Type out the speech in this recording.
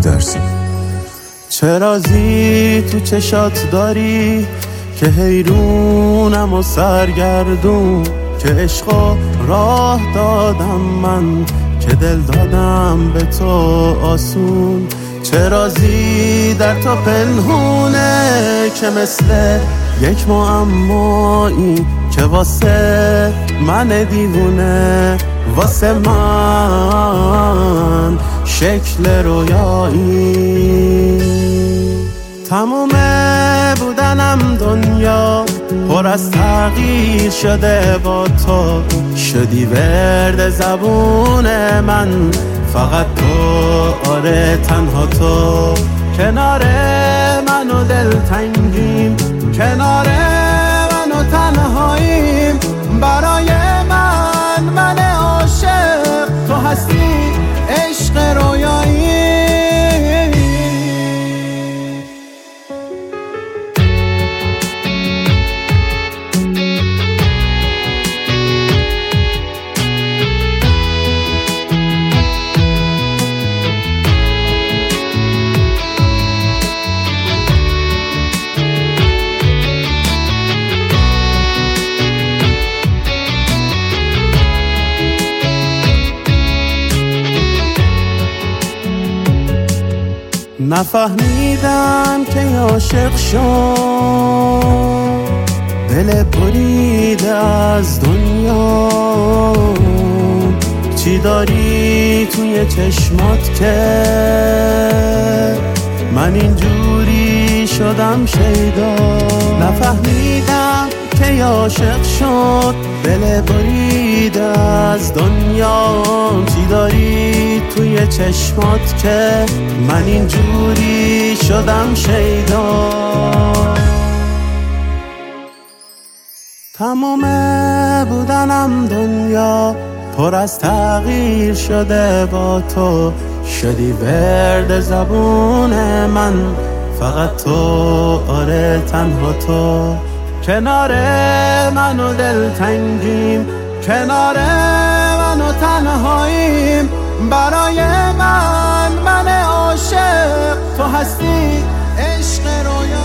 گودرزی. چه رازی تو چشات داری که حیرونم و سرگردون، که عشقا راه دادم من که دل دادم به تو آسون. چه رازی در تو پنهونه که مثل یک معمایی که واسه من دیوونه، واسه من شکل رویایی. تموم بودنم دنیا پر از تغییر شده با تو، شدی ورد زبون من فقط تو، آره تنها تو. کنار من و دلتنگیم، کنار من و تنهاییم، برای من عاشق تو هستی، عشق رویایی. نفهمیدم که عاشق شد، دل بریده از دنیا. چی داری توی چشمات که من اینجوری شدم شیدا؟ نفهمیدم که عاشق شد، دل بریده از دنیا. چی داری توی چشمات که من اینجوری شدم شیدا؟ تمام بودنم دنیا پر از تغییر شده با تو، شدی ورد زبون من فقط تو، آره تنها تو. کنار من و دلتنگیم، کنار من و تنهاییم، برای من عاشق تو هستی، عشق رویا.